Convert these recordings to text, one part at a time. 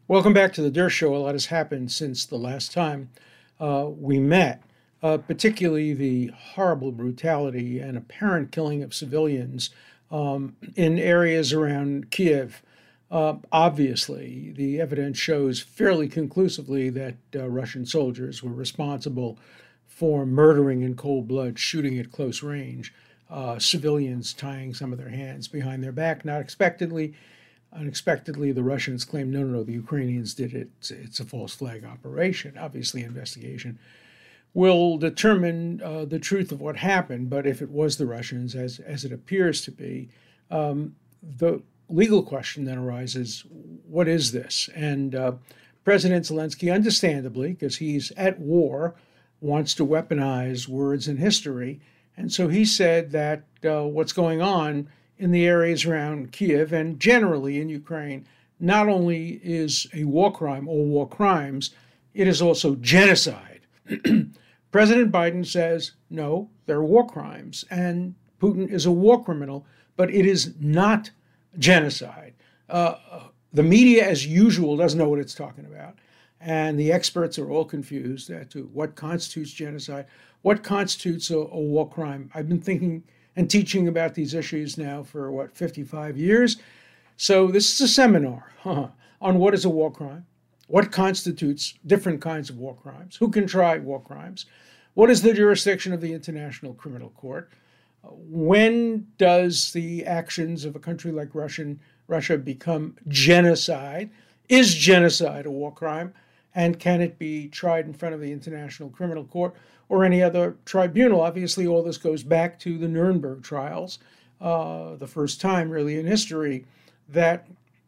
Welcome back to the Dear Show. A lot has happened since the last time we met, particularly the horrible brutality and apparent killing of civilians in areas around Kiev. Obviously, the evidence shows fairly conclusively that Russian soldiers were responsible for murdering in cold blood, shooting at close range, civilians tying some of their hands behind their back, not expectedly. Unexpectedly, the Russians claim, no, the Ukrainians did it. It's a false flag operation. Obviously, investigation will determine the truth of what happened. But if it was the Russians, as it appears to be, the legal question then arises: what is this? And President Zelensky, understandably, because he's at war, wants to weaponize words in history, and so he said that what's going on in the areas around Kiev and generally in Ukraine not only is a war crime or war crimes, it is also genocide. President Biden says, no, they're war crimes, and Putin is a war criminal, but it is not genocide. The media, as usual, doesn't know what it's talking about, and the experts are all confused as to what constitutes genocide, what constitutes a war crime. I've been thinking and teaching about these issues now for, 55 years. So this is a seminar on what is a war crime, what constitutes different kinds of war crimes, who can try war crimes, what is the jurisdiction of the International Criminal Court, when does the actions of a country like Russia become genocide, is genocide a war crime, and can it be tried in front of the International Criminal Court or any other tribunal? Obviously, all this goes back to the Nuremberg trials, the first time really in history that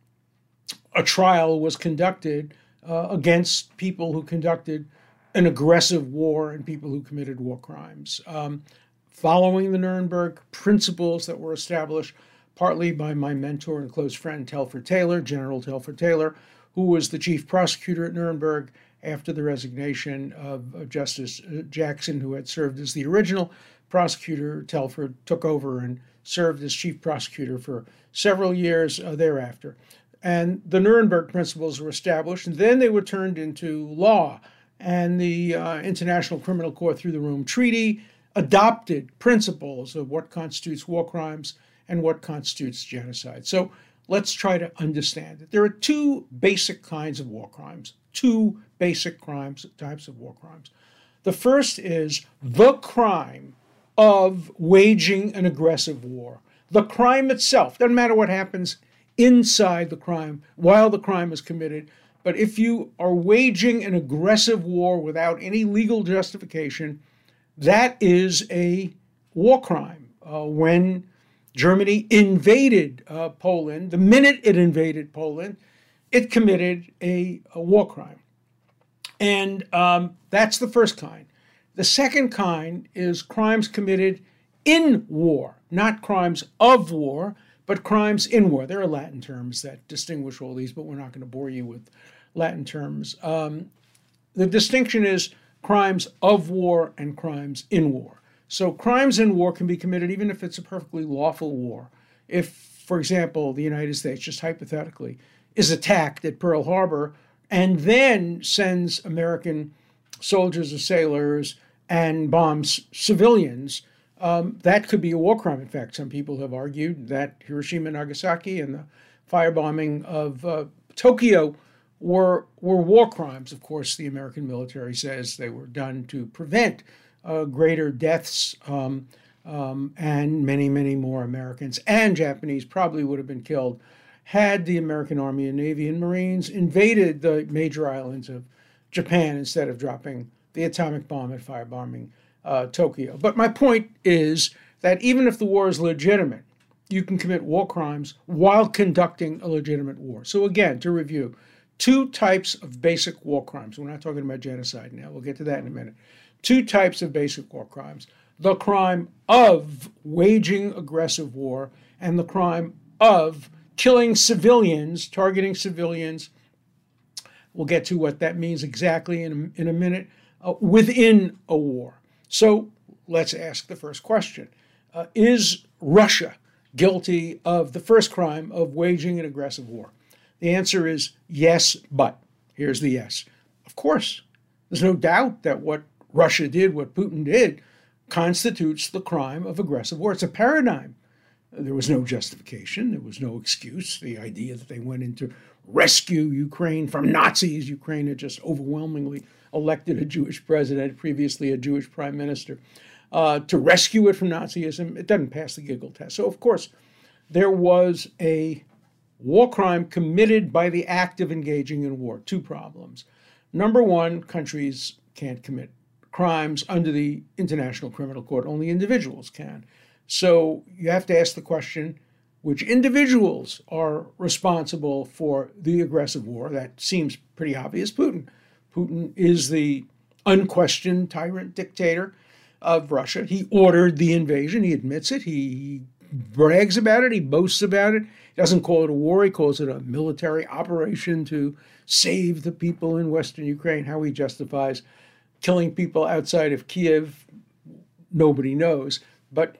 a trial was conducted against people who conducted an aggressive war and people who committed war crimes. Following the Nuremberg principles that were established partly by my mentor and close friend Telford Taylor, General Telford Taylor, who was the chief prosecutor at Nuremberg after the resignation of Justice Jackson, who had served as the original prosecutor. Telford took over and served as chief prosecutor for several years thereafter. And the Nuremberg principles were established, and then they were turned into law. And the International Criminal Court, through the Rome Treaty, adopted principles of what constitutes war crimes and what constitutes genocide. So let's try to understand it. There are two basic kinds of war crimes, two basic types of war crimes. The first is the crime of waging an aggressive war. The crime itself, doesn't matter what happens inside the crime while the crime is committed, but if you are waging an aggressive war without any legal justification, that is a war crime. When Germany invaded Poland, the minute it invaded Poland, it committed a war crime. And that's the first kind. The second kind is crimes committed in war, not crimes of war, but crimes in war. There are Latin terms that distinguish all these, but we're not going to bore you with Latin terms. The distinction is crimes of war and crimes in war. So crimes in war can be committed even if it's a perfectly lawful war. If, for example, the United States, just hypothetically, is attacked at Pearl Harbor and then sends American soldiers or sailors and bombs civilians, that could be a war crime. In fact, some people have argued that Hiroshima and Nagasaki and the firebombing of Tokyo were war crimes. Of course, the American military says they were done to prevent greater deaths, and many more Americans and Japanese probably would have been killed had the American Army and Navy and Marines invaded the major islands of Japan instead of dropping the atomic bomb and firebombing Tokyo. But my point is that even if the war is legitimate, you can commit war crimes while conducting a legitimate war. So again, to review, two types of basic war crimes. We're not talking about genocide now. We'll get to that in a minute. Two types of basic war crimes: the crime of waging aggressive war and the crime of killing civilians, targeting civilians. We'll get to what that means exactly in a minute, within a war. So let's ask the first question. Is Russia guilty of the first crime of waging an aggressive war? The answer is yes, but. Here's the yes. Of course, there's no doubt that what Russia did, what Putin did, constitutes the crime of aggressive war. It's a paradigm. There was no justification. There was no excuse. The idea that they went in to rescue Ukraine from Nazis. Ukraine had just overwhelmingly elected a Jewish president, previously a Jewish prime minister, to rescue it from Nazism. It doesn't pass the giggle test. So, of course, there was a war crime committed by the act of engaging in war. Two problems. Number one, countries can't commit crimes under the International Criminal Court. Only individuals can. So you have to ask the question, which individuals are responsible for the aggressive war? That seems pretty obvious. Putin. Putin is the unquestioned tyrant dictator of Russia. He ordered the invasion. He admits it. He brags about it. He boasts about it. He doesn't call it a war. He calls it a military operation to save the people in Western Ukraine. How he justifies killing people outside of Kiev, nobody knows. But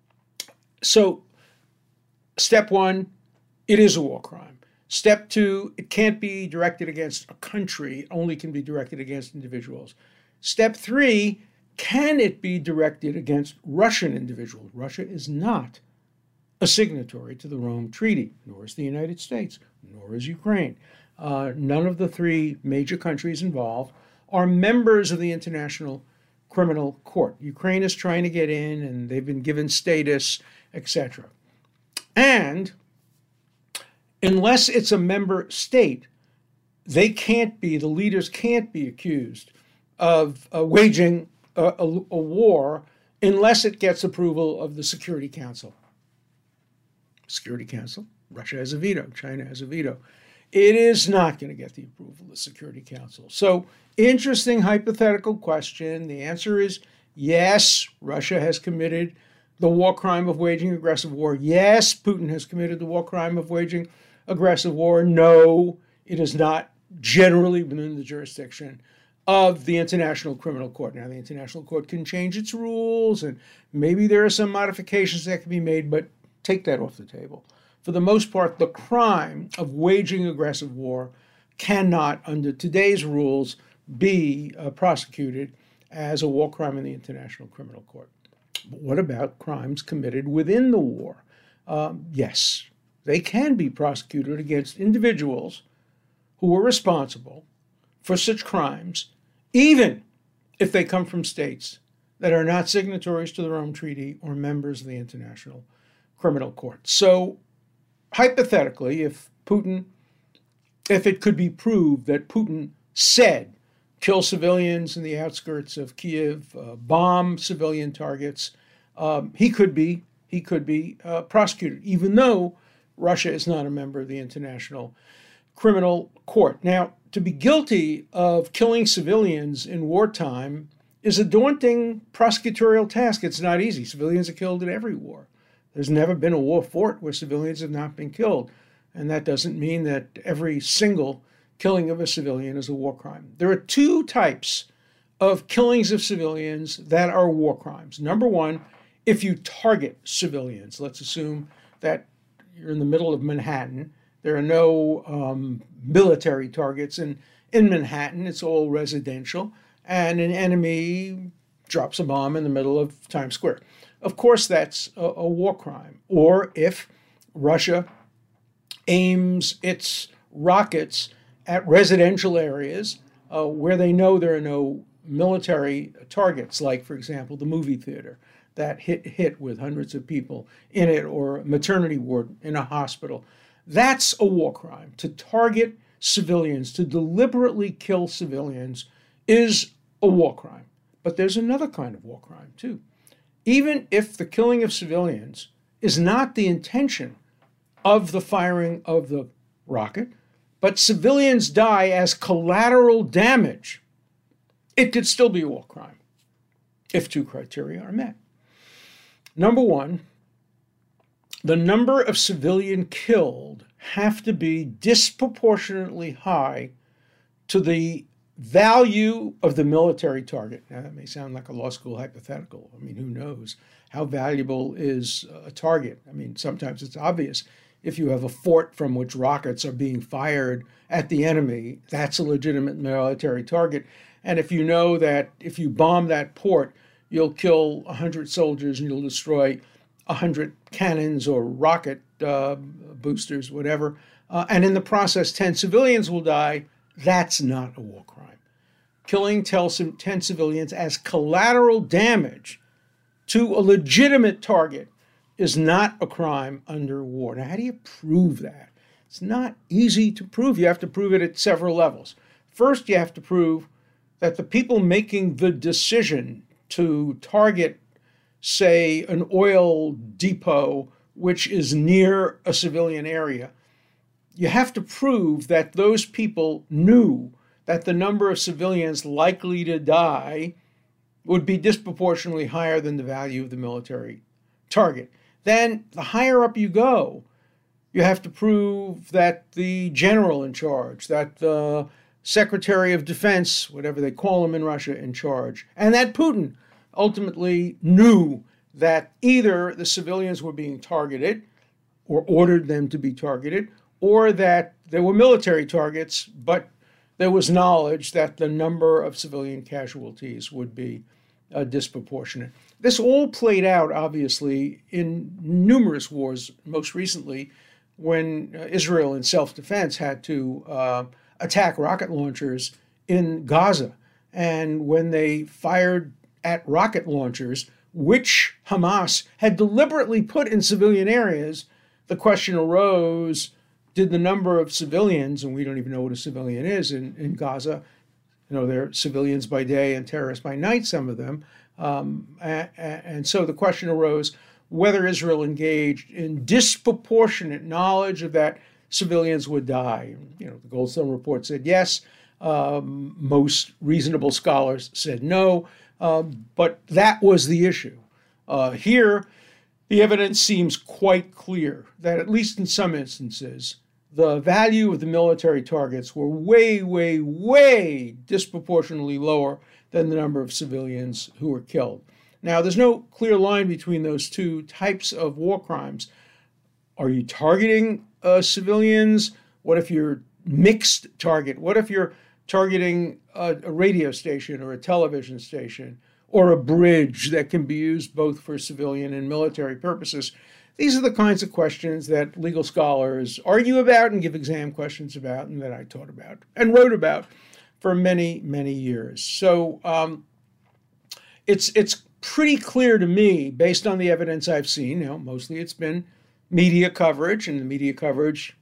so step one, it is a war crime. Step two, it can't be directed against a country, it only can be directed against individuals. Step three, can it be directed against Russian individuals? Russia is not a signatory to the Rome Treaty, nor is the United States, nor is Ukraine. None of the three major countries involved are members of the International Criminal Court. Ukraine is trying to get in, and they've been given status, etc. And unless it's a member state, they can't be, the leaders can't be accused of waging a war unless it gets approval of the Security Council. Security Council, Russia has a veto, China has a veto. It is not going to get the approval of the Security Council. So, interesting hypothetical question. The answer is yes, Russia has committed the war crime of waging aggressive war. Yes, Putin has committed the war crime of waging aggressive war. No, it is not generally within the jurisdiction of the International Criminal Court. Now, the International Court can change its rules, and maybe there are some modifications that can be made, but take that off the table. For the most part, the crime of waging aggressive war cannot, under today's rules, be prosecuted as a war crime in the International Criminal Court. But what about crimes committed within the war? Yes, they can be prosecuted against individuals who were responsible for such crimes, even if they come from states that are not signatories to the Rome Treaty or members of the International Criminal Court. So, hypothetically, if it could be proved that Putin said, kill civilians in the outskirts of Kiev, bomb civilian targets, he could be prosecuted, even though Russia is not a member of the International Criminal Court. Now, to be guilty of killing civilians in wartime is a daunting prosecutorial task. It's not easy. Civilians are killed in every war. There's never been a war fought where civilians have not been killed. And that doesn't mean that every single killing of a civilian is a war crime. There are two types of killings of civilians that are war crimes. Number one, if you target civilians. Let's assume that you're in the middle of Manhattan. There are no military targets in Manhattan. It's all residential. And an enemy drops a bomb in the middle of Times Square. Of course, that's a war crime. Or if Russia aims its rockets at residential areas where they know there are no military targets, like, for example, the movie theater that hit with hundreds of people in it, or a maternity ward in a hospital. That's a war crime. To target civilians, to deliberately kill civilians, is a war crime. But there's another kind of war crime, too. Even if the killing of civilians is not the intention of the firing of the rocket, but civilians die as collateral damage, it could still be a war crime if two criteria are met. Number one, the number of civilians killed have to be disproportionately high to the value of the military target. Now, that may sound like a law school hypothetical. I mean, who knows? How valuable is a target? I mean, sometimes it's obvious. if you have a fort from which rockets are being fired at the enemy, that's a legitimate military target. And if you know that if you bomb that port, you'll kill 100 soldiers and you'll destroy 100 cannons or rocket boosters, whatever, and in the process 10 civilians will die, that's not a war crime. Killing 10 civilians as collateral damage to a legitimate target is not a crime under war. Now, how do you prove that? It's not easy to prove. You have to prove it at several levels. First, you have to prove that the people making the decision to target, say, an oil depot which is near a civilian area, you have to prove that those people knew that the number of civilians likely to die would be disproportionately higher than the value of the military target. Then, the higher up you go, you have to prove that the general in charge, that the Secretary of Defense, whatever they call him in Russia, in charge, and that Putin ultimately knew that either the civilians were being targeted or ordered them to be targeted, or that there were military targets, but there was knowledge that the number of civilian casualties would be disproportionate. This all played out, obviously, in numerous wars, most recently when Israel in self-defense had to attack rocket launchers in Gaza. And when they fired at rocket launchers, which Hamas had deliberately put in civilian areas, the question arose, did the number of civilians, and we don't even know what a civilian is in Gaza, they're civilians by day and terrorists by night, some of them. And so the question arose whether Israel engaged in disproportionate knowledge of that civilians would die. The Goldstone report said yes. Most reasonable scholars said no. But that was the issue. Here, the evidence seems quite clear that, at least in some instances, the value of the military targets were way, way, way disproportionately lower than the number of civilians who were killed. Now, there's no clear line between those two types of war crimes. Are you targeting civilians? What if you're mixed target? What if you're targeting a radio station or a television station or a bridge that can be used both for civilian and military purposes? These are the kinds of questions that legal scholars argue about and give exam questions about, and that I taught about and wrote about for many, many years. So it's pretty clear to me, based on the evidence I've seen, mostly it's been media coverage, and the media coverage,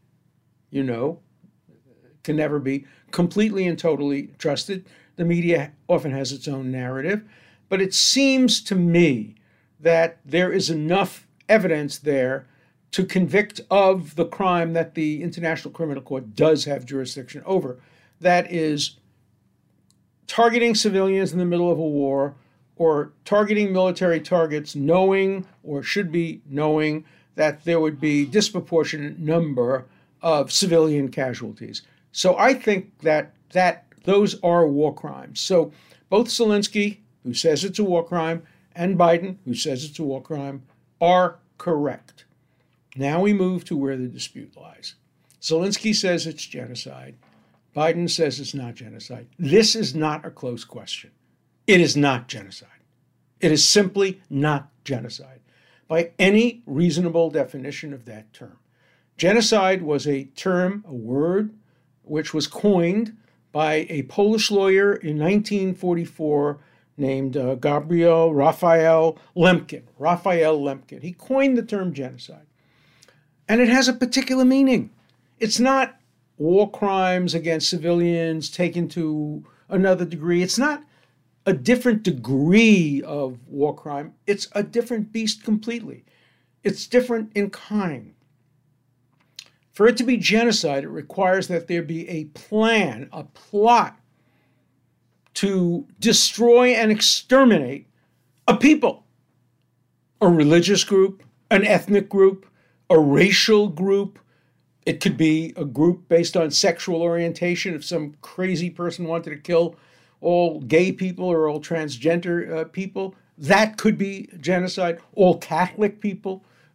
can never be completely and totally trusted. The media often has its own narrative, but it seems to me that there is enough evidence there to convict of the crime that the International Criminal Court does have jurisdiction over. That is targeting civilians in the middle of a war, or targeting military targets knowing, or should be knowing, that there would be disproportionate number of civilian casualties. So I think that those are war crimes. So both Zelensky, who says it's a war crime, and Biden, who says it's a war crime, are correct. Now we move to where the dispute lies. Zelensky says it's genocide. Biden says it's not genocide. This is not a close question. It is not genocide. It is simply not genocide by any reasonable definition of that term. Genocide was a term, a word, which was coined by a Polish lawyer in 1944 named Raphael Lemkin. He coined the term genocide. And it has a particular meaning. It's not war crimes against civilians taken to another degree. It's not a different degree of war crime. It's a different beast completely. It's different in kind. For it to be genocide, it requires that there be a plan, a plot to destroy and exterminate a people, a religious group, an ethnic group, a racial group. It could be a group based on sexual orientation. If some crazy person wanted to kill all gay people or all transgender people, that could be genocide. All Catholic people,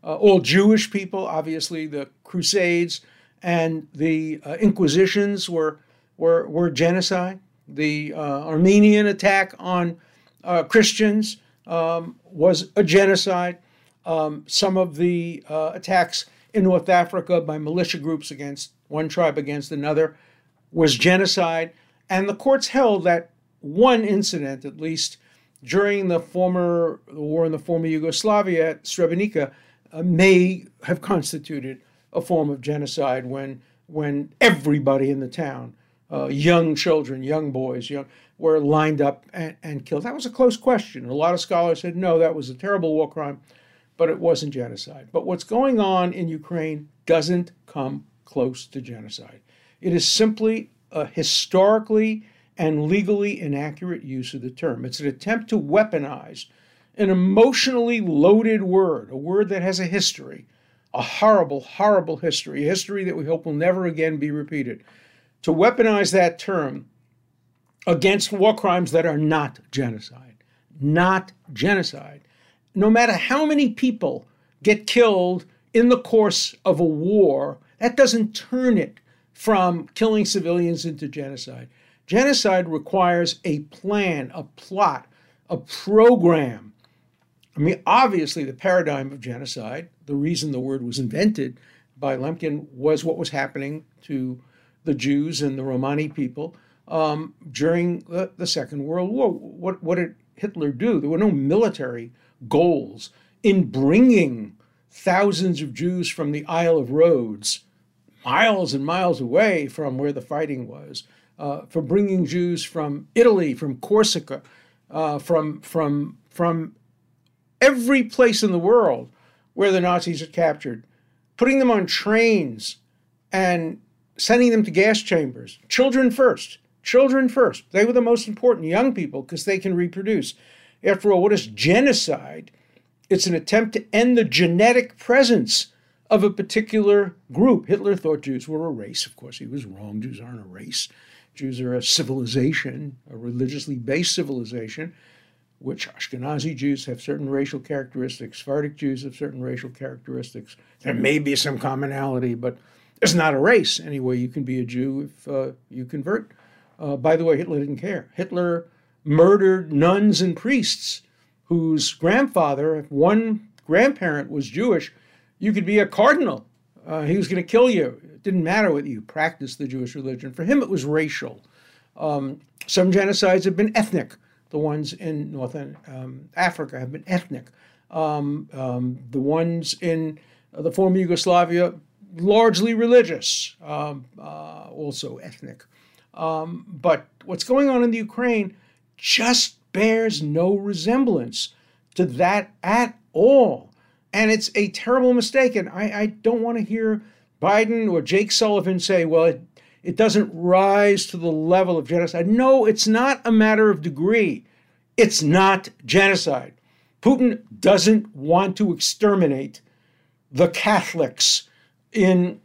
all Jewish people. Obviously, the Crusades and the Inquisitions were genocide. The Armenian attack on Christians was a genocide. Some of the attacks in North Africa by militia groups against one tribe against another was genocide. And the courts held that one incident, at least during the war in the former Yugoslavia at Srebrenica, may have constituted a form of genocide when everybody in the town, young children, young boys, were lined up and killed. That was a close question. A lot of scholars said, no, that was a terrible war crime, but it wasn't genocide. But what's going on in Ukraine doesn't come close to genocide. It is simply a historically and legally inaccurate use of the term. It's an attempt to weaponize an emotionally loaded word, a word that has a history, a horrible, horrible history, a history that we hope will never again be repeated. To weaponize that term against war crimes that are not genocide. Not genocide. No matter how many people get killed in the course of a war, that doesn't turn it from killing civilians into genocide. Genocide requires a plan, a plot, a program. I mean, obviously, the paradigm of genocide, the reason the word was invented by Lemkin, was what was happening to the Jews and the Romani people during the Second World War. What did Hitler do? There were no military goals in bringing thousands of Jews from the Isle of Rhodes, miles and miles away from where the fighting was, for bringing Jews from Italy, from Corsica, from every place in the world where the Nazis had captured, putting them on trains and sending them to gas chambers. Children first. Children first. They were the most important, young people, because they can reproduce. After all, what is genocide? It's an attempt to end the genetic presence of a particular group. Hitler thought Jews were a race. Of course, he was wrong. Jews aren't a race. Jews are a civilization, a religiously based civilization, which Ashkenazi Jews have certain racial characteristics. Sephardic Jews have certain racial characteristics. There may be some commonality, but it's not a race. Anyway, you can be a Jew if you convert. By the way, Hitler didn't care. Hitler murdered nuns and priests whose grandfather, if one grandparent was Jewish, you could be a cardinal. He was going to kill you. It didn't matter whether you practiced the Jewish religion. For him, it was racial. Some genocides have been ethnic. The ones in Northern Africa have been ethnic. The ones in the former Yugoslavia, largely religious, also ethnic. But what's going on in the Ukraine just bears no resemblance to that at all. And it's a terrible mistake. And I don't want to hear Biden or Jake Sullivan say, well, it doesn't rise to the level of genocide. No, it's not a matter of degree. It's not genocide. Putin doesn't want to exterminate the Catholics in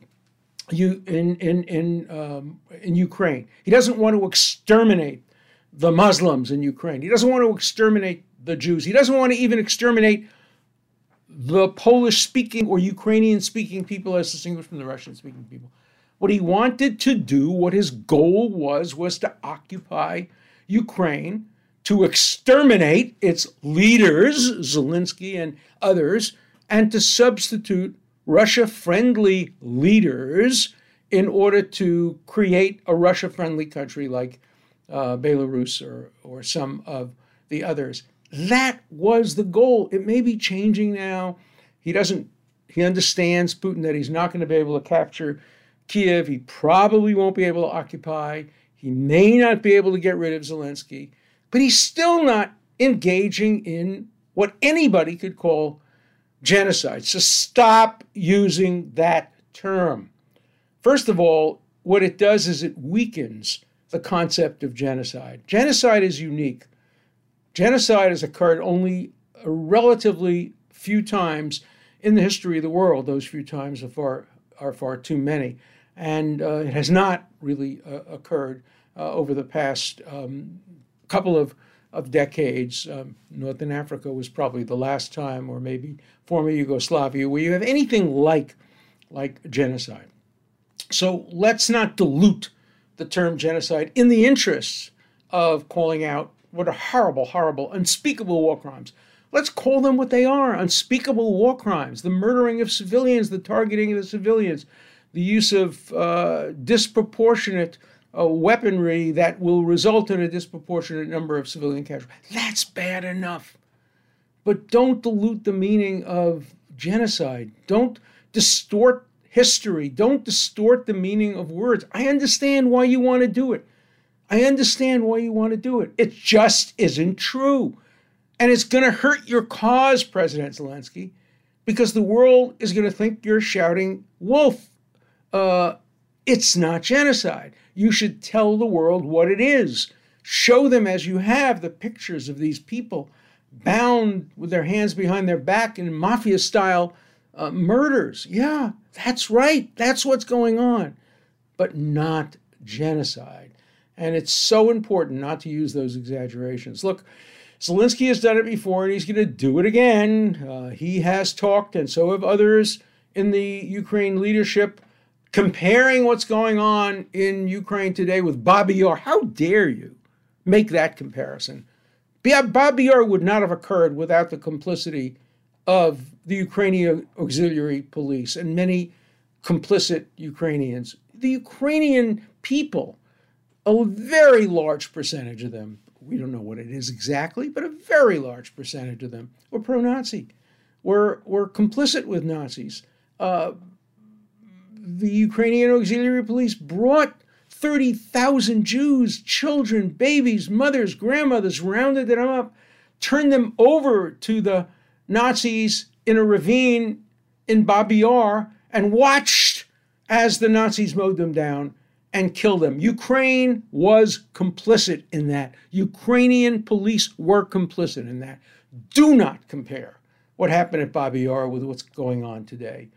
Ukraine. He doesn't want to exterminate the Muslims in Ukraine. He doesn't want to exterminate the Jews. He doesn't want to even exterminate the Polish-speaking or Ukrainian-speaking people as distinguished from the Russian-speaking people. What he wanted to do, what his goal was to occupy Ukraine, to exterminate its leaders, Zelensky and others, and to substitute Russia-friendly leaders in order to create a Russia-friendly country like Belarus or some of the others. That was the goal. It may be changing now. He understands, Putin, that he's not going to be able to capture Kiev. He probably won't be able to occupy. He may not be able to get rid of Zelensky, but he's still not engaging in what anybody could call genocide. So stop using that term. First of all, what it does is it weakens the concept of genocide. Genocide is unique. Genocide has occurred only a relatively few times in the history of the world. Those few times are far too many. And it has not really occurred over the past couple of of decades. Northern Africa was probably the last time, or maybe former Yugoslavia, where you have anything like genocide. So let's not dilute the term genocide in the interests of calling out what are horrible, horrible, unspeakable war crimes. Let's call them what they are, unspeakable war crimes, the murdering of civilians, the targeting of the civilians, the use of disproportionate weaponry that will result in a disproportionate number of civilian casualties. That's bad enough. But don't dilute the meaning of genocide. Don't distort history. Don't distort the meaning of words. I understand why you want to do it. I understand why you want to do it. It just isn't true. And it's going to hurt your cause, President Zelensky, because the world is going to think you're shouting wolf. It's not genocide. You should tell the world what it is. Show them, as you have, the pictures of these people bound with their hands behind their back in mafia-style murders. Yeah, that's right. That's what's going on. But not genocide. And it's so important not to use those exaggerations. Look, Zelensky has done it before, and he's going to do it again. He has talked, and so have others in the Ukraine leadership, comparing what's going on in Ukraine today with Babi Yar. How dare you make that comparison? Babi Yar would not have occurred without the complicity of the Ukrainian auxiliary police and many complicit Ukrainians. The Ukrainian people, a very large percentage of them, we don't know what it is exactly, but a very large percentage of them were pro-Nazi, were complicit with Nazis. The Ukrainian auxiliary police brought 30,000 Jews, children, babies, mothers, grandmothers, rounded them up, turned them over to the Nazis in a ravine in Babi Yar, and watched as the Nazis mowed them down and killed them. Ukraine was complicit in that. Ukrainian police were complicit in that. Do not compare what happened at Babi Yar with what's going on today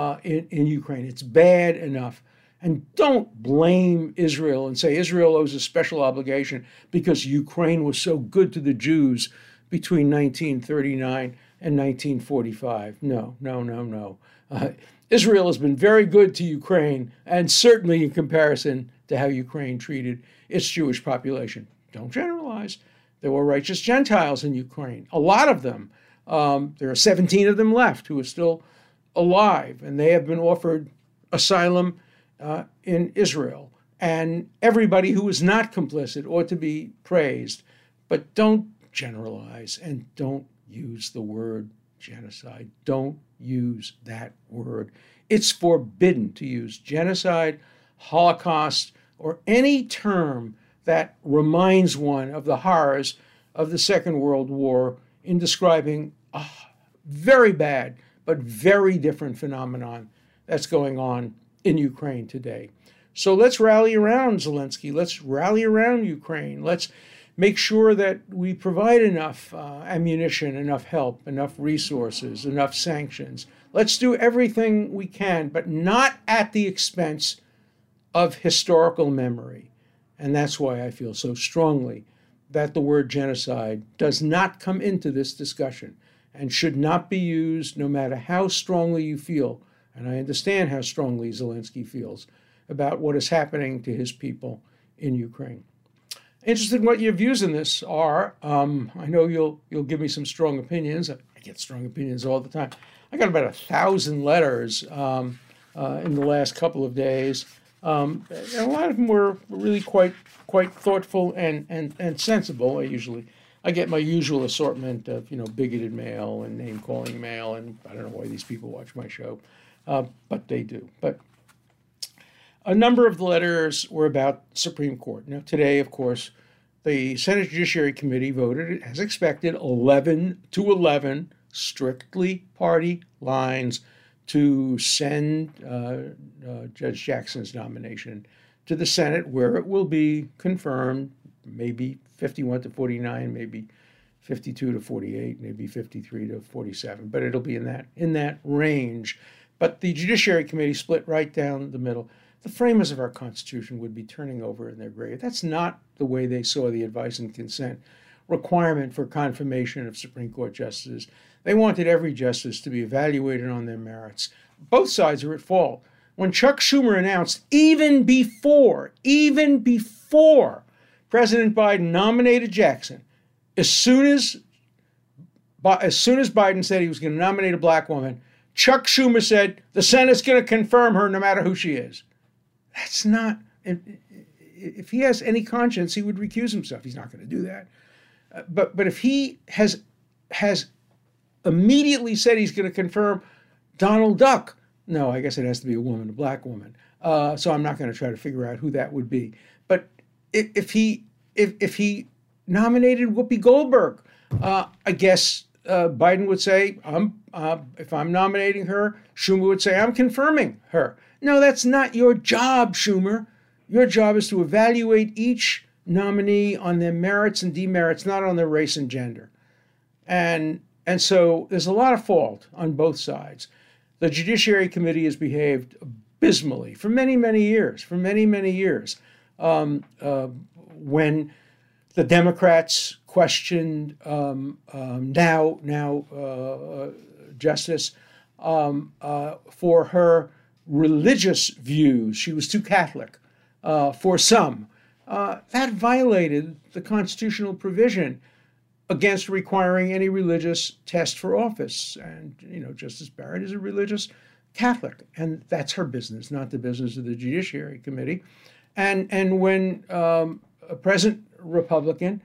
in Ukraine. It's bad enough. And don't blame Israel and say Israel owes a special obligation because Ukraine was so good to the Jews between 1939 and 1945. No, no, no, no. Israel has been very good to Ukraine, and certainly in comparison to how Ukraine treated its Jewish population. Don't generalize. There were righteous Gentiles in Ukraine, a lot of them. There are 17 of them left who are still alive, and they have been offered asylum in Israel. And everybody who is not complicit ought to be praised. But don't generalize and don't use the word genocide. Don't use that word. It's forbidden to use genocide, Holocaust, or any term that reminds one of the horrors of the Second World War in describing a very bad but very different phenomenon that's going on in Ukraine today. So let's rally around Zelensky. Let's rally around Ukraine. Let's make sure that we provide enough ammunition, enough help, enough resources, enough sanctions. Let's do everything we can, but not at the expense of historical memory. And that's why I feel so strongly that the word genocide does not come into this discussion and should not be used no matter how strongly you feel. And I understand how strongly Zelensky feels about what is happening to his people in Ukraine. Interested in what your views in this are. I know you'll give me some strong opinions. I get strong opinions all the time. I got about 1,000 letters in the last couple of days. And a lot of them were really quite thoughtful and sensible. I get my usual assortment of bigoted mail and name calling mail, and I don't know why these people watch my show, but they do. But a number of the letters were about Supreme Court. Now, today, of course, the Senate Judiciary Committee voted, as expected, 11-11, strictly party lines, to send Judge Jackson's nomination to the Senate, where it will be confirmed, maybe 51-49, maybe 52-48, maybe 53-47, but it'll be in that range. But the Judiciary Committee split right down the middle. The framers of our Constitution would be turning over in their grave. That's not the way they saw the advice and consent requirement for confirmation of Supreme Court justices. They wanted every justice to be evaluated on their merits. Both sides are at fault. When Chuck Schumer announced, even before President Biden nominated Jackson, as soon as Biden said he was going to nominate a black woman, Chuck Schumer said the Senate's going to confirm her no matter who she is. That's not, if he has any conscience, he would recuse himself. He's not going to do that. But if he has immediately said he's going to confirm Donald Duck, no, I guess it has to be a woman, a black woman. So I'm not going to try to figure out who that would be. But if he nominated Whoopi Goldberg, I guess Biden would say, if I'm nominating her, Schumer would say, I'm confirming her. No, that's not your job, Schumer. Your job is to evaluate each nominee on their merits and demerits, not on their race and gender. And so there's a lot of fault on both sides. The Judiciary Committee has behaved abysmally for many, many years, when the Democrats questioned Justice for her religious views. She was too Catholic for some. That violated the constitutional provision against requiring any religious test for office. And, Justice Barrett is a religious Catholic, and that's her business, not the business of the Judiciary Committee. And when a present Republican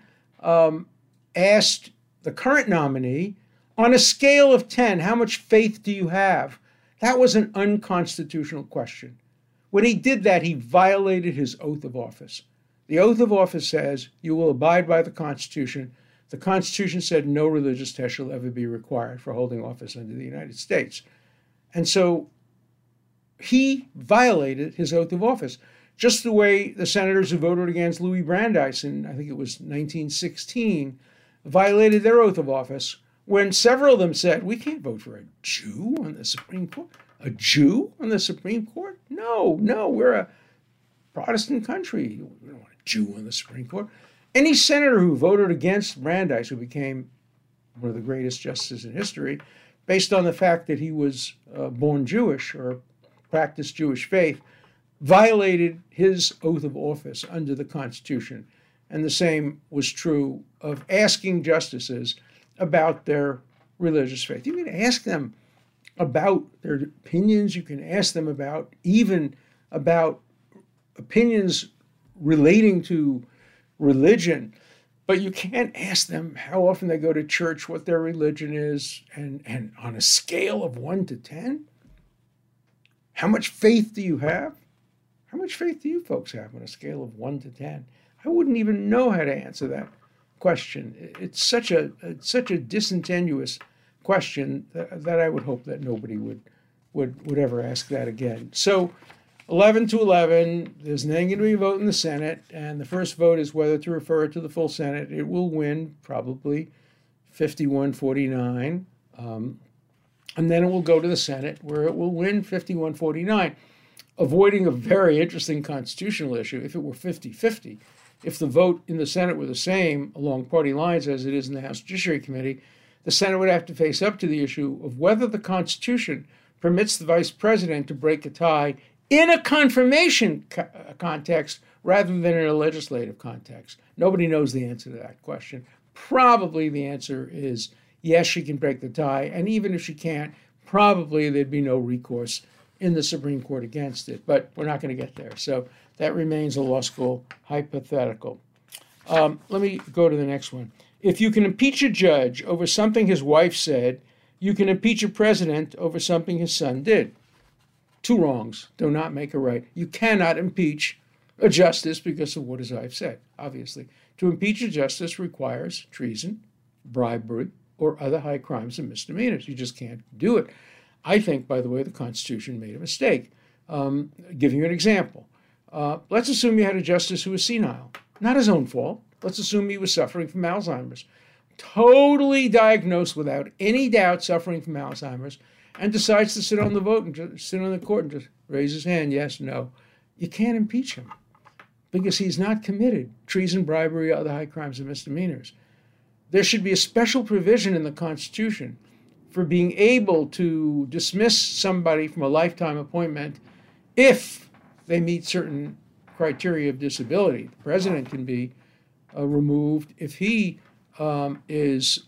asked the current nominee, on a scale of 10, how much faith do you have? That was an unconstitutional question. When he did that, he violated his oath of office. The oath of office says you will abide by the Constitution. The Constitution said no religious test shall ever be required for holding office under the United States. And so he violated his oath of office, just the way the senators who voted against Louis Brandeis in, I think it was 1916, violated their oath of office when several of them said, we can't vote for a Jew on the Supreme Court. A Jew on the Supreme Court? No, we're a Protestant country. We don't want a Jew on the Supreme Court. Any senator who voted against Brandeis, who became one of the greatest justices in history, based on the fact that he was born Jewish or practiced Jewish faith, violated his oath of office under the Constitution. And the same was true of asking justices about their religious faith. You can ask them about their opinions. You can ask them even about opinions relating to religion, but you can't ask them how often they go to church, what their religion is, and on a scale of 1 to 10, how much faith do you have? How much faith do you folks have on a scale of 1 to 10? I wouldn't even know how to answer that question. It's such a disingenuous question that I would hope that nobody would ever ask that again. So 11-11, there's then going to be a vote in the Senate, and the first vote is whether to refer it to the full Senate. It will win probably 51-49, and then it will go to the Senate where it will win 51-49, avoiding a very interesting constitutional issue. If it were 50-50, if the vote in the Senate were the same along party lines as it is in the House Judiciary Committee, the Senate would have to face up to the issue of whether the Constitution permits the vice president to break a tie in a confirmation context rather than in a legislative context. Nobody knows the answer to that question. Probably the answer is yes, she can break the tie, and even if she can't, probably there'd be no recourse in the Supreme Court against it, but we're not going to get there. So that remains a law school hypothetical. Let me go to the next one. If you can impeach a judge over something his wife said, you can impeach a president over something his son did. Two wrongs do not make a right. You cannot impeach a justice because of what his wife said, obviously. To impeach a justice requires treason, bribery, or other high crimes and misdemeanors. You just can't do it. I think, by the way, the Constitution made a mistake. Giving you an example. Let's assume you had a justice who was senile. Not his own fault. Let's assume he was suffering from Alzheimer's. Totally diagnosed without any doubt suffering from Alzheimer's, and decides to sit on the vote and just sit on the court and just raise his hand, yes, no. You can't impeach him because he's not committed treason, bribery, or other high crimes and misdemeanors. there should be a special provision in the Constitution for being able to dismiss somebody from a lifetime appointment if they meet certain criteria of disability. The president can be removed if he is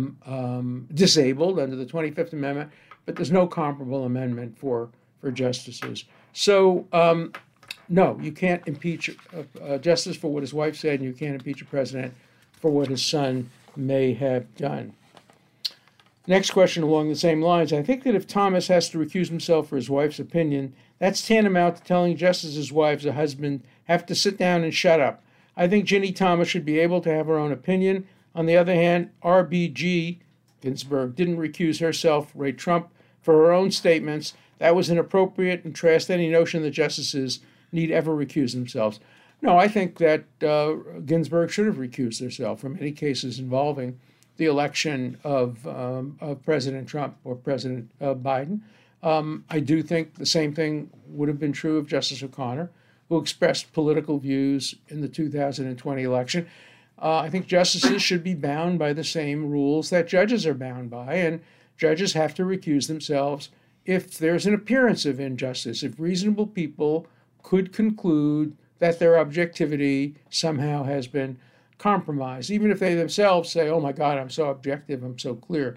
disabled under the 25th Amendment, but there's no comparable amendment for justices. So, no, you can't impeach a justice for what his wife said, and you can't impeach a president for what his son may have done. Next question along the same lines. I think that if Thomas has to recuse himself for his wife's opinion, that's tantamount to telling justices' wives or husband have to sit down and shut up. I think Ginny Thomas should be able to have her own opinion. On the other hand, RBG, Ginsburg, didn't recuse herself, Ray Trump, for her own statements. That was inappropriate and trashed any notion that justices need ever recuse themselves. No, I think that Ginsburg should have recused herself from any cases involving the election of President Trump or President Biden. I do think the same thing would have been true of Justice O'Connor, who expressed political views in the 2020 election. I think justices should be bound by the same rules that judges are bound by, and judges have to recuse themselves if there's an appearance of injustice, if reasonable people could conclude that their objectivity somehow has been compromised, even if they themselves say, oh my God, I'm so objective, I'm so clear.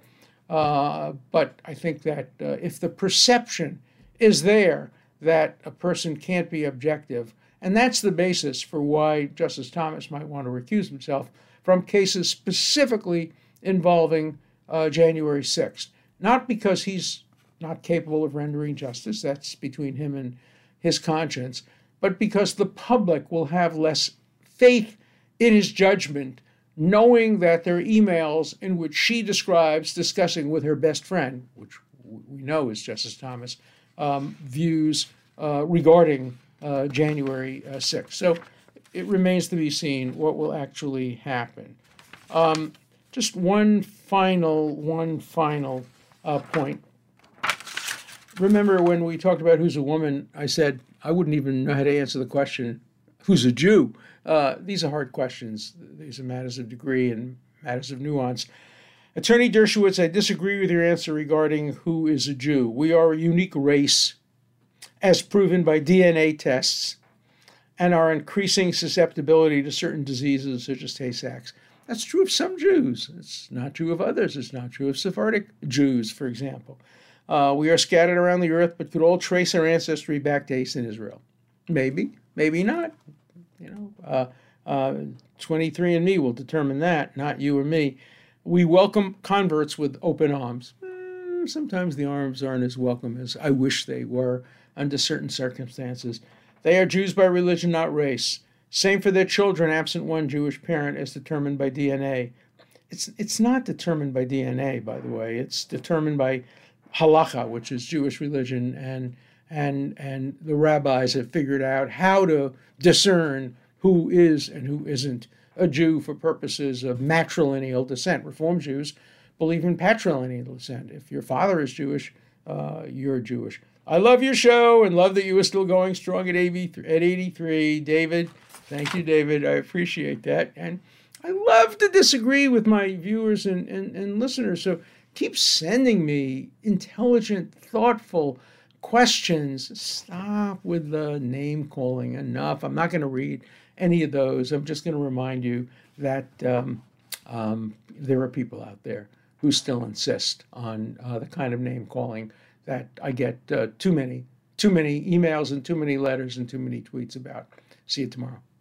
But I think that if the perception is there that a person can't be objective, and that's the basis for why Justice Thomas might want to recuse himself from cases specifically involving January 6th. Not because he's not capable of rendering justice, that's between him and his conscience, but because the public will have less faith in his judgment, knowing that there are emails in which she describes discussing with her best friend, which we know is Justice Thomas, views regarding January 6th. So it remains to be seen what will actually happen. Just one final point. Remember when we talked about who's a woman, I said I wouldn't even know how to answer the question, who's a Jew? These are hard questions. These are matters of degree and matters of nuance. Attorney Dershowitz, I disagree with your answer regarding who is a Jew. We are a unique race, as proven by DNA tests, and our increasing susceptibility to certain diseases such as Tay-Sachs. That's true of some Jews. It's not true of others. It's not true of Sephardic Jews, for example. We are scattered around the earth, but could all trace our ancestry back to ancient Israel. Maybe, maybe not. 23andMe will determine that, not you or me. We welcome converts with open arms. Sometimes the arms aren't as welcome as I wish they were under certain circumstances. They are Jews by religion, not race. Same for their children, absent one Jewish parent, as determined by DNA. It's not determined by DNA, by the way. It's determined by halacha, which is Jewish religion, and the rabbis have figured out how to discern who is and who isn't a Jew for purposes of matrilineal descent. Reform Jews believe in patrilineal descent. If your father is Jewish, you're Jewish. I love your show and love that you are still going strong at 83. David, thank you, David. I appreciate that. And I love to disagree with my viewers and listeners. So keep sending me intelligent, thoughtful questions. Stop with the name calling. Enough. I'm not going to read any of those. I'm just going to remind you that there are people out there who still insist on the kind of name calling that I get too many emails and too many letters and too many tweets about. See you tomorrow.